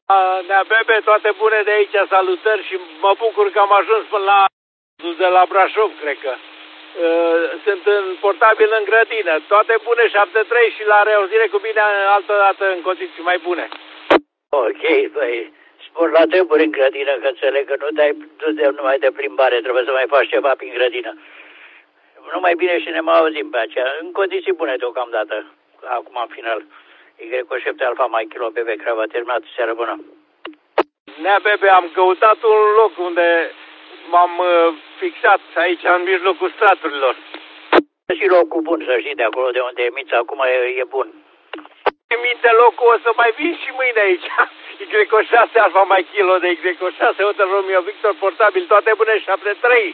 Nea Bebe, toate bune de aici, salutări și mă bucur că am ajuns până la de la Brașov, cred că. Sunt în portabil în grădină. Toate bune, 7-3 și la reauzire cu bine altă dată în condiții mai bune. Ok, băi, spun la treburi în grădină, că înțeleg că nu dai numai de plimbare, trebuie să mai faci ceva prin grădină. Numai bine și ne mai auzim pe aceea, în condiții bune deocamdată. Acum, în final, Y7 Alfa Mai Kilo Bebe Crava, terminat, seară bună. Nea Bebe, am căutat un loc unde m-am fixat aici, în mijlocul straturilor. Și locul bun, să știi, de acolo de unde emiți, acum e bun. Emite locul, o să mai vin și mâine aici. Y6 Alfa Mai Kilo de Y6, Hotel Romeo Victor, portabil, toate bune, 7-3.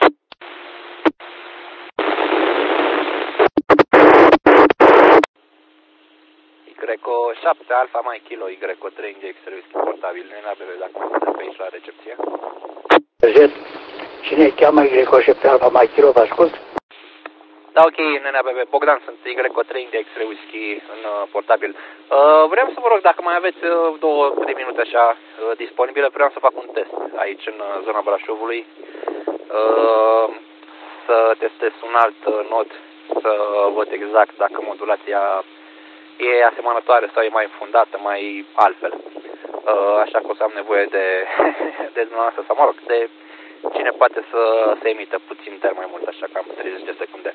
Y7 Alfa Mai Kilo, Y3 Index Service portabil, Nea Bebe, dacă mai sunteți pe aici la recepție. Cine cheamă Y7 Alfa Mai Kilo, vă ascult? Da, ok, Nea Bebe, Bogdan, sunt Y3 Index Whisky în portabil. Vreau să vă rog, dacă mai aveți 2-3 minute așa disponibile, vreau să fac un test aici în zona Brașovului. Să testez un alt nod, să văd exact dacă modulația e asemănătoare sau e mai fundată, mai altfel. Așa că o să am nevoie de dumneavoastră, sau mă rog, de cine poate să se emită puțin mai mult, așa că am 30 de secunde.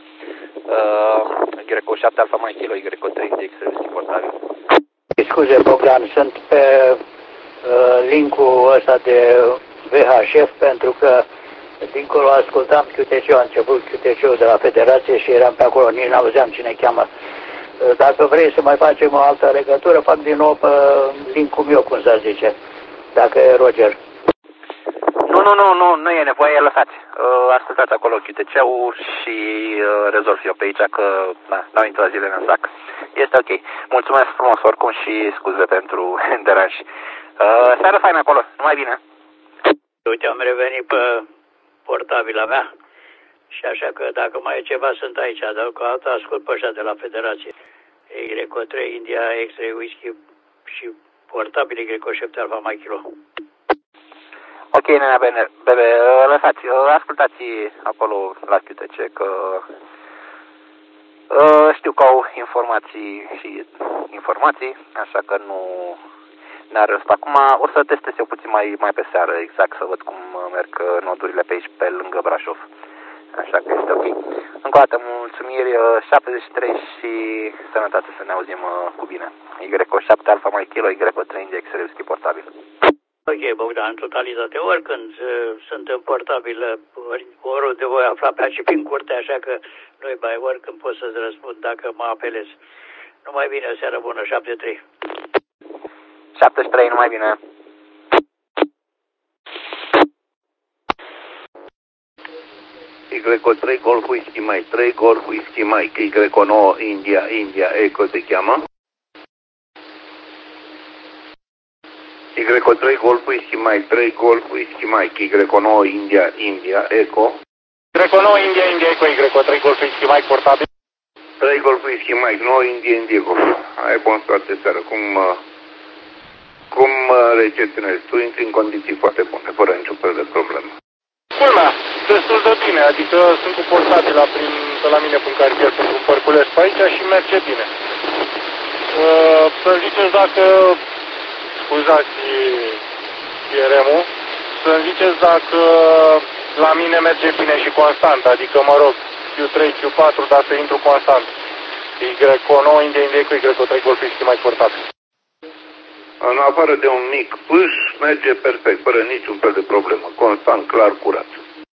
Y7 Alfa Mai Kilo, Y3 Index Service portabil. Scuze, Bogdan, sunt pe linkul ăsta de VHF pentru că dincolo ascultam QTC-ul, a început QTC-ul de la Federație și eram pe acolo, nici n-auzeam cine cheamă. Dacă vrei să mai facem o altă legătură, fac din nou pe link-ul meu, cum să zice, dacă e Roger. Nu e nevoie, lăsați. Ascultați acolo QTC-ul și rezolv eu pe aici, că n-au intrat zilele în sac. Este ok. Mulțumesc frumos oricum și scuze pentru deranj. Seară faină acolo, numai bine. Uite, am revenit pe portabila mea și așa că dacă mai e ceva sunt aici, dar cu altă ascult pe ăștia de la Federație. Y3 India X-Ray Whisky și portabil Y7 Alfa Mai Kilo. Ok, Nea Bebe, lăsați, ascultați acolo la QTC că știu că au informații, așa că nu are rost. Acum o să testez eu puțin mai pe seară, exact, să văd cum merg nodurile pe aici, pe lângă Brașov. Așa că este ok. Încă o dată, mulțumiri, 73 și sănătate, să ne auzim cu bine. Y7 Alfa Mai Kilo, Y3 Index Service portabil. Ok, Bogdan, în totalitate, oricând sunt în portabil, oriunde voi afla pe aici prin curte, așa că nu-i mai oricând pot să-ți răspund dacă mă apelez. Numai bine, seară bună, 73. 73, numai bine. Y3 Golf Whisky Mike, 3 Golf Whisky Mike, Y9 India Eco se cheamă. Y3 Golf Whisky Mike, 3 Golf Whisky Mike, Y9 India Eco. Y9 India Eco, Y3 Golf Whisky Mike portabil. 3 Golf Whisky Mike, 9 India Eco. Ai bun toate seara, cum recepționezi? Tu intri în condiții foarte bune, fără niciun fel de problemă. Culmea, destul de bine, adică sunt cu portabila pe la mine prin cartier pentru un părculeț pe aici și merge bine. Să ziceți dacă, scuzați RM-ul, să ziceți dacă la mine merge bine și constant, adică mă rog, Q3, Q4, dar să intru constant. Y9 India cu Y3 Golf Whisky mai portabil. În afară de un mic pâș, merge perfect, fără niciun fel de problemă, constant, clar, curat.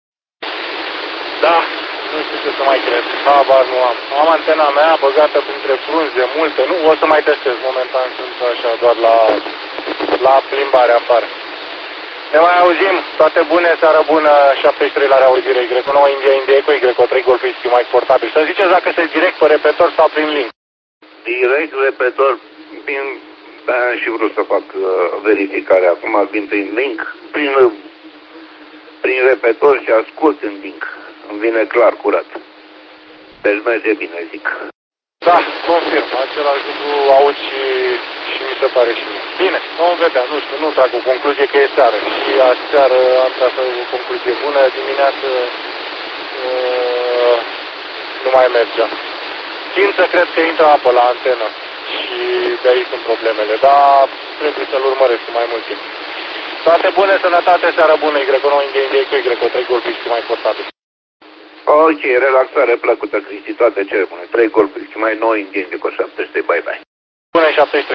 Da, nu știu ce să mai cred, habar nu am. Am antena mea băgată printre frunze multe, nu, o să mai testez, momentan sunt așa, doar la plimbare afară. Ne mai auzim, toate bune, seară bună, 73 la reauzire, Y9 India cu Y3 Golf Whisky mai portabil. Să ziceți dacă se direct pe repetor sau prin link. Direct repetor, și vreau să fac verificare acum, vin prin link, prin repetor și ascult în link. Îmi vine clar, curat. Deci merge bine, zic. Da, confirm, același lucru aud și mi mi se pare și mie. Bine, vom vedea, nu știu, nu trag o concluzie că e seară. Și aseară am tras o concluzie bună, dimineață nu mai mergea. Tind să cred că intră apă la antenă și de aici sunt problemele, dar trebuie să-l urmăresc cu mai mult timp. Toate bune, sănătate, seară bună, Y9 India cu Y3 golfi și mai portabil. Ok, relaxare plăcută, Cristi, toate cele bune. 3 golfi și mai 9 India cu 73, bye bye. Bună, 73.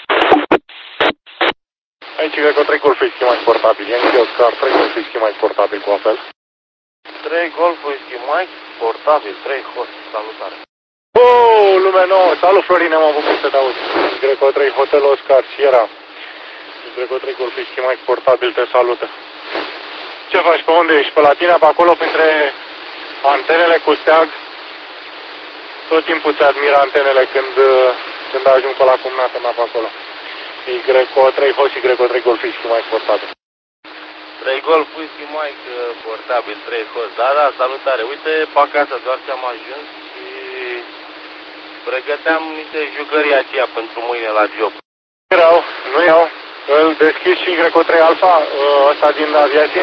Aici Y3 golfi și mai portabil, Yankee Oscar 3 golfi și mai portabil cu apel. 3 golfi și mai portabil, 3 host, salutare. Oh, lume nouă, salut Florine, m-am bucurat să te auzi. Y3 Hotel Oscar, Sierra. Y3 golfi și mai portabil, te salută. Ce faci, pe unde ești? Pe la tine, pe acolo, printre antenele cu steag? Tot timpul ți admiră antenele când ajung pe la cumnată mea pe acolo. Y3 host și Y3 golfi și mai portabil. 3 golf whisky Mike portabil, 3 host. Da, da, salutare. Uite, pe acasă doar ce am ajuns și pregăteam niște jucării aceea pentru mâine la job. Nu iau. Îl deschis și Y3 Alpha, ăsta din aviație?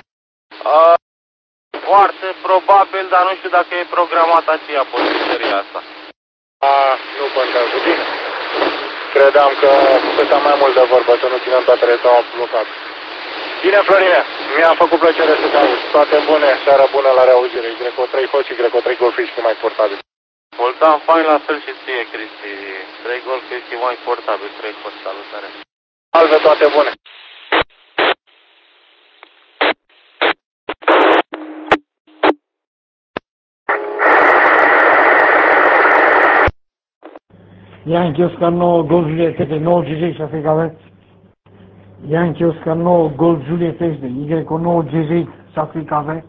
Foarte probabil, dar nu știu dacă e programat aceea poziția asta. Nu contează. Bine. Credeam că stătea mai mult de vorbă, să nu ținem toate rețeaua blocat. Bine, Florine, mi-a făcut plăcere să te auzi. Toate bune, seară bună, la reauzire. Y3 host și Y3 golfi și mai portabil. Mulțumim, fain la fel și ție, Cristi. 3 golfi și mai portabil, 3 host, salutare. Salve, toate bune. Yankee Oscar 9 Golf Juliet 9 GG 6 cave. Yankee Oscar 9 Golf Juliet Y9 GG 6 cave.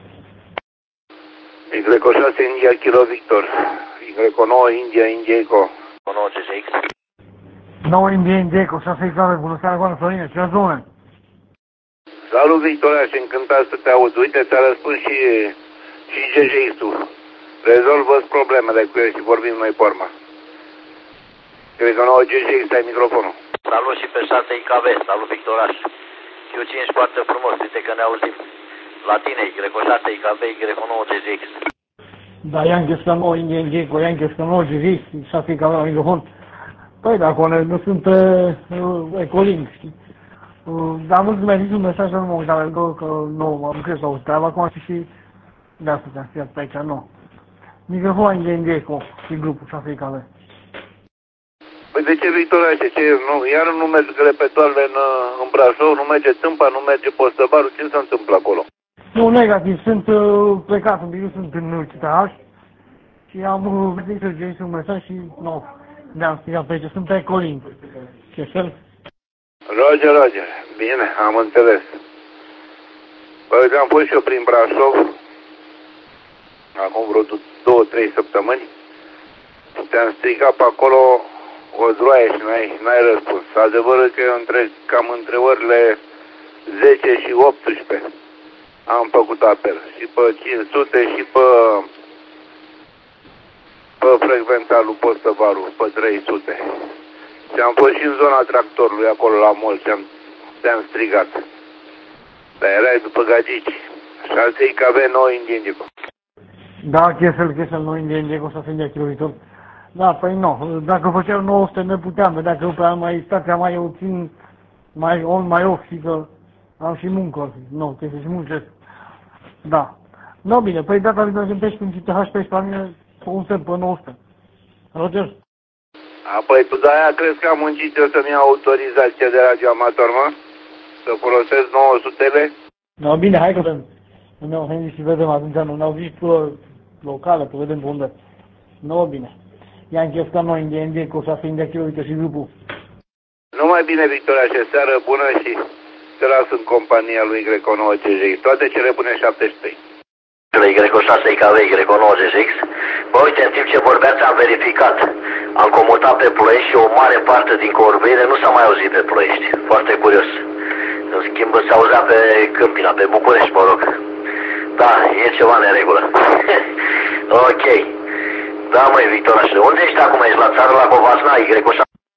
Y6 India Kilo Victor. Y9 India Eco. 9 GZX. 9 India Eco 6 cave. Bună seara, Goana Florine, ce azi, Salut, Victoria, și încântat să te aud. Uite, ți-a răspuns și GGX-ul. Rezolvă-ți problemele cu el și vorbim noi pe urmă. Cred că 9 GGX ai microfonul. Salut și pe 6 IKV, salut Victoraș. Q5 foarte frumos, uite că ne auzim. La tine, Y6 IKV, Y9 GZX. Da, Yankee Oscar 9 India Eco, Yankee Oscar 9 GG 6 cave la microfon. Păi, dacă nu sunt pe Ecolink, știi? Dar am văzut că mi-a zis un mesaj, nu mă uitam, că nu am crezut să auzi treaba acum și de asta te-am sfiat pe aici, nu. Microfon India Eco și grupul 6 cave. Păi de ce, Victoria, ce nu? Iar nu merge repetoarele în Brașov, nu merge Tâmpa, nu merge Postăbaru, ce se întâmplă acolo? Nu, negativ, sunt plecat un pic, sunt în CTH și am văzut să găsi un mesaj și nu, ne-am strigat pe aici, sunt pe Colin. Ce fel? Roger, bine, am înțeles. Păi am fost și eu prin Brașov, acum vreo 2-3 săptămâni, te-am strigat pe acolo o zdroaie și n-ai răspuns. Adevărul că eu cam între orele 10 și 18 am făcut apel. Și pe 500 și pe frecvența lui Postăvaru, pe 300. Și am fost și în zona tractorului, acolo la mol, și te-am strigat. Dar erai după gagici. Și alții că avea 9 Indiendico. Da, chesel, 9 Indiendico, să fie kilovitor. Da, păi nu, dacă făceau 900 ne puteam, vedea că după aia mai stația mai eu țin mai on, mai off și că am și muncă, nu, trebuie să-și muncesc. Da. Nu, bine, păi data viitoare când pești în CTH, pești la mine pe un set, pe 900. Roger? Păi tu de-aia crezi că am muncit eu să-mi iau autorizația de radioamator, mă? Să folosesc 900-le? No, bine, hai că vedem. Ne-au venit și vedem atunci, nu ne-au zis pe locală, că vedem pe unde. Nu, bine. Yankee Oscar 9 India Eco 6 India Kilo, uite și grupul. Numai bine, Victoria, și seară bună și te las în compania lui Y9 GZX. Toate cele bune 73. Y6 IKV, Y9 GZX. Bă, uite, în timp ce vorbeați am verificat. Am comutat pe Ploiești și o mare parte din convorbire nu s-a mai auzit pe Ploiești. Foarte curios. În schimb se auzea pe Câmpina, pe București, mă rog. Da, e ceva în neregulă. Ok. Da, măi, Victorașe, unde ești acum? Ești la țară, la Covasna, Y6?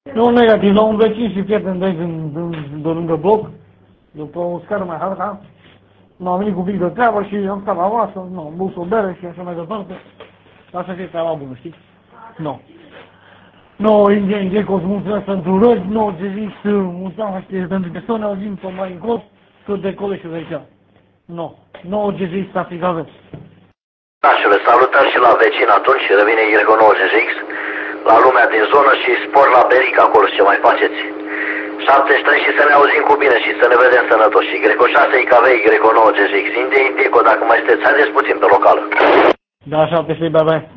Nu negativ, la un vecin și prieten de aici, de lângă bloc, după o scară mai harta, m-am venit cu un pic de treabă și am stat la masă, am băut o bere și așa mai departe. Asta și e treaba bună, știi? Nu. Nu, Indian Gecos, mulțumesc pentru răzi, nu, ce zic, mulțumesc pentru că să ne auzim pe mai încolo, cât de acolo și de aici. Nu, nu, ce zic, să fiți aveți. Nașule, salutări și la vecin atunci, revine Y90X, la lumea din zonă și spor la Beric acolo și ce mai faceți. 73 și să ne auzim cu bine și să ne vedem sănătoși. Y6 IKV, Y90X, Indico, dacă mai sunteți, haideți puțin pe locală. Da, 73, bye bye.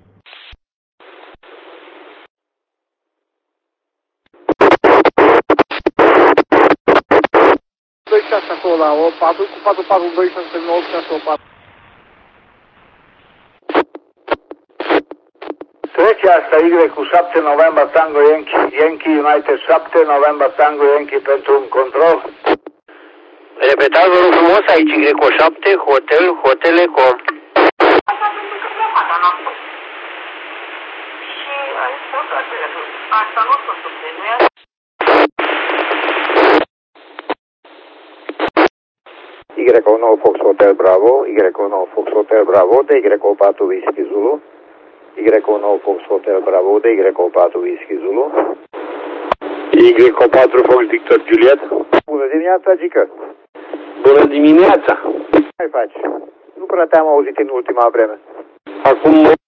Acolo la 4 cu 442 să se 9 Trece asta Y cu 7 November Tango Yankee United 7 November Tango Yankee pentru un control. Repetați, vă rog frumos, aici Y7, Hotel Eco. Asta pentru că pleacă, n-am spus. Și ai spus asta nu s-o susține. Y9 Fox Hotel Bravo, Y9 Fox Hotel Bravo, de Y4 Whisky Zulu, Y9 Fox Hotel Bravo, de Y4 Whisky Zulu, Y4 Fox Victor Juliet. Bună dimineața, Gică! Bună dimineața! Ce mai faci? Nu prea te-am auzit în ultima vreme. Acum